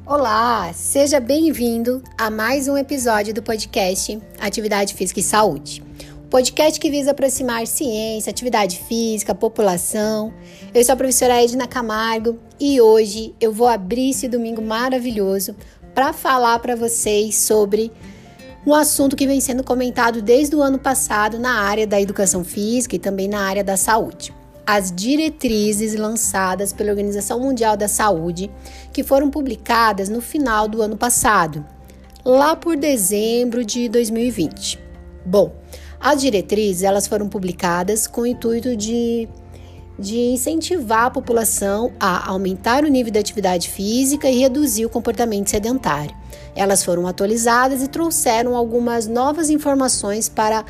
Olá, seja bem-vindo a mais um episódio do podcast Atividade Física e Saúde. O podcast que visa aproximar ciência, atividade física, população. Eu sou a professora Edna Camargo e hoje eu vou abrir esse domingo maravilhoso para falar para vocês sobre um assunto que vem sendo comentado desde o ano passado na área da educação física e também na área da saúde. As diretrizes lançadas pela Organização Mundial da Saúde, que foram publicadas no final do ano passado, lá por dezembro de 2020. Bom, as diretrizes elas foram publicadas com o intuito de incentivar a população a aumentar o nível de atividade física e reduzir o comportamento sedentário. Elas foram atualizadas e trouxeram algumas novas informações para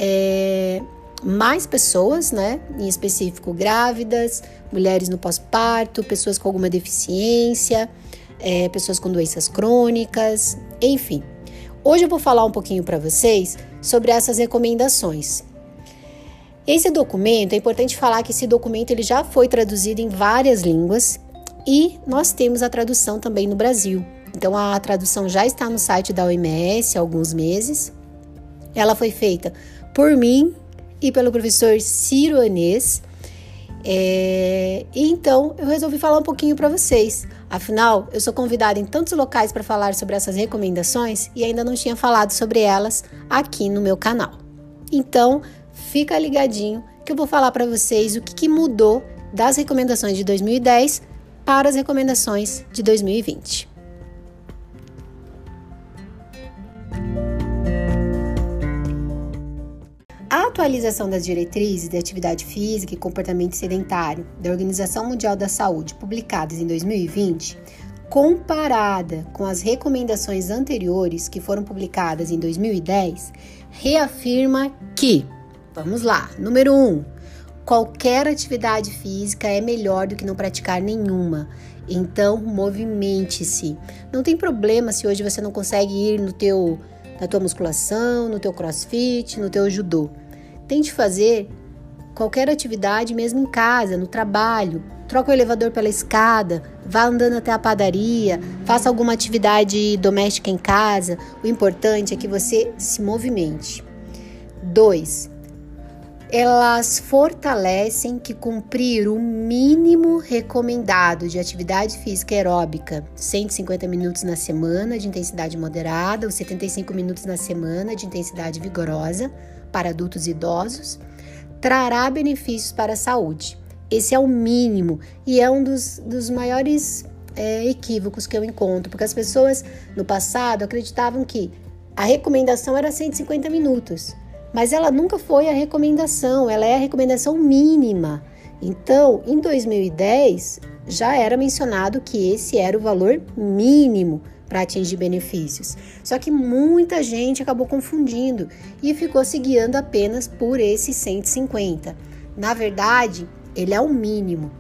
mais pessoas, né? Em específico grávidas, mulheres no pós-parto, pessoas com alguma deficiência, pessoas com doenças crônicas, enfim. Hoje eu vou falar um pouquinho para vocês sobre essas recomendações. Esse documento, é importante falar que esse documento ele já foi traduzido em várias línguas e nós temos a tradução também no Brasil. Então a tradução já está no site da OMS há alguns meses. Ela foi feita por mim e pelo professor Ciro Anês. Então, eu resolvi falar um pouquinho para vocês. Afinal, eu sou convidada em tantos locais para falar sobre essas recomendações e ainda não tinha falado sobre elas aqui no meu canal. Então, fica ligadinho que eu vou falar para vocês o que mudou das recomendações de 2010 para as recomendações de 2020. A atualização das diretrizes de atividade física e comportamento sedentário da Organização Mundial da Saúde, publicadas em 2020, comparada com as recomendações anteriores que foram publicadas em 2010, reafirma que, vamos lá, número 1, qualquer atividade física é melhor do que não praticar nenhuma. Então, movimente-se. Não tem problema se hoje você não consegue ir na tua musculação, no teu crossfit, no teu judô. Tente fazer qualquer atividade mesmo em casa, no trabalho. Troca o elevador pela escada, vá andando até a padaria, faça alguma atividade doméstica em casa. O importante é que você se movimente. 2. Elas fortalecem que cumprir o mínimo recomendado de atividade física aeróbica, 150 minutos na semana de intensidade moderada ou 75 minutos na semana de intensidade vigorosa para adultos e idosos, trará benefícios para a saúde. Esse é o mínimo e é um dos maiores equívocos que eu encontro, porque as pessoas no passado acreditavam que a recomendação era 150 minutos. Mas ela nunca foi a recomendação, ela é a recomendação mínima. Então, em 2010, já era mencionado que esse era o valor mínimo para atingir benefícios. Só que muita gente acabou confundindo e ficou se guiando apenas por esse 150. Na verdade, ele é o mínimo.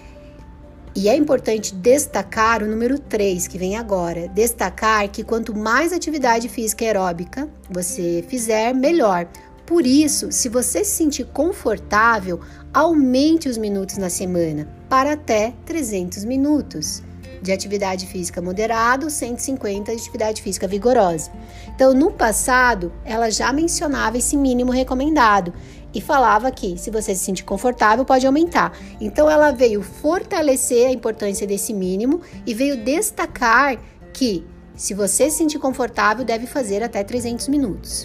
E é importante destacar o número 3, que vem agora. Destacar que quanto mais atividade física aeróbica você fizer, melhor. Por isso, se você se sentir confortável, aumente os minutos na semana para até 300 minutos de atividade física moderada, 150 de atividade física vigorosa. Então, no passado, ela já mencionava esse mínimo recomendado e falava que, se você se sentir confortável, pode aumentar. Então, ela veio fortalecer a importância desse mínimo e veio destacar que, se você se sentir confortável, deve fazer até 300 minutos.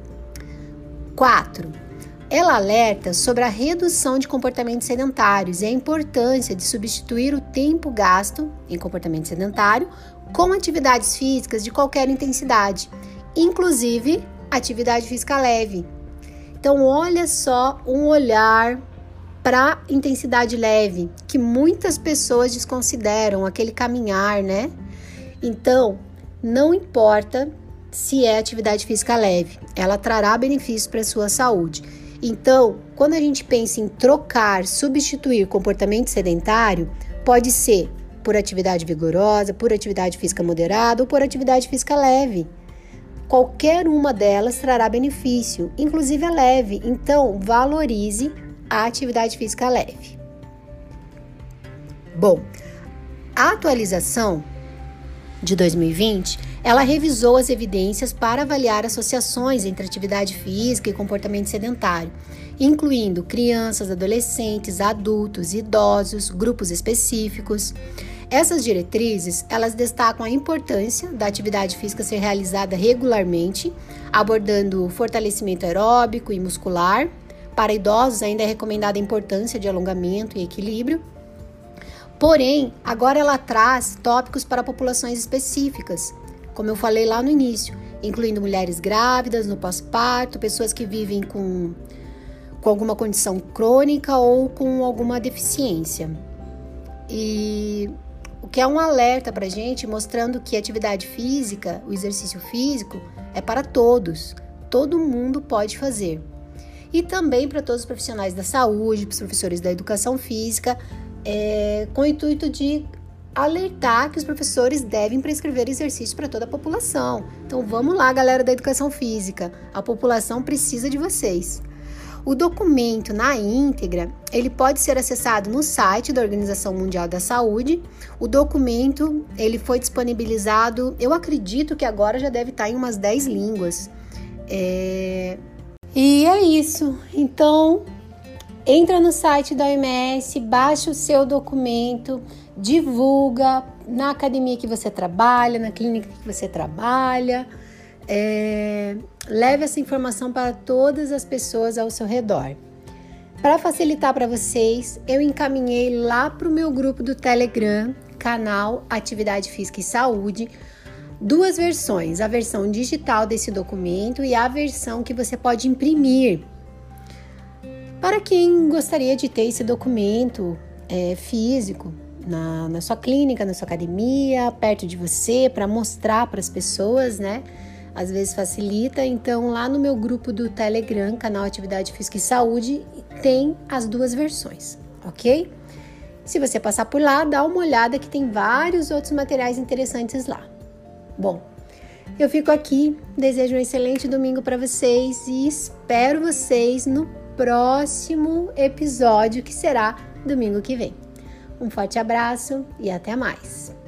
4. Ela alerta sobre a redução de comportamentos sedentários e a importância de substituir o tempo gasto em comportamento sedentário com atividades físicas de qualquer intensidade, inclusive atividade física leve. Então, olha só um olhar para intensidade leve, que muitas pessoas desconsideram, aquele caminhar, né? Então, não importa se é atividade física leve, ela trará benefícios para a sua saúde. Então, quando a gente pensa em trocar, substituir comportamento sedentário, pode ser por atividade vigorosa, por atividade física moderada ou por atividade física leve. Qualquer uma delas trará benefício, inclusive a leve. Então, valorize a atividade física leve. Bom, a atualização de 2020, ela revisou as evidências para avaliar associações entre atividade física e comportamento sedentário, incluindo crianças, adolescentes, adultos, idosos, grupos específicos. Essas diretrizes, elas destacam a importância da atividade física ser realizada regularmente, abordando fortalecimento aeróbico e muscular. Para idosos, ainda é recomendada a importância de alongamento e equilíbrio. Porém, agora ela traz tópicos para populações específicas, como eu falei lá no início, incluindo mulheres grávidas, no pós-parto, pessoas que vivem com alguma condição crônica ou com alguma deficiência. E o que é um alerta para a gente, mostrando que a atividade física, o exercício físico, é para todos. Todo mundo pode fazer. E também para todos os profissionais da saúde, para os professores da educação física, com o intuito de alertar que os professores devem prescrever exercícios para toda a população. Então vamos lá, galera da educação física, a população precisa de vocês. O documento na íntegra, ele pode ser acessado no site da Organização Mundial da Saúde. O documento, ele foi disponibilizado, eu acredito que agora já deve estar em umas 10 línguas. E é isso. Então, entra no site da OMS, baixa o seu documento, divulga na academia que você trabalha, na clínica que você trabalha. Leve essa informação para todas as pessoas ao seu redor. Para facilitar para vocês, eu encaminhei lá para o meu grupo do Telegram, canal Atividade Física e Saúde, 2 versões, a versão digital desse documento e a versão que você pode imprimir. Para quem gostaria de ter esse documento físico na sua clínica, na sua academia, perto de você, para mostrar para as pessoas, né? Às vezes facilita. Então, lá no meu grupo do Telegram, canal Atividade Física e Saúde, tem as 2 versões, ok? Se você passar por lá, dá uma olhada que tem vários outros materiais interessantes lá. Bom, eu fico aqui, desejo um excelente domingo para vocês e espero vocês no próximo episódio, que será domingo que vem. Um forte abraço e até mais!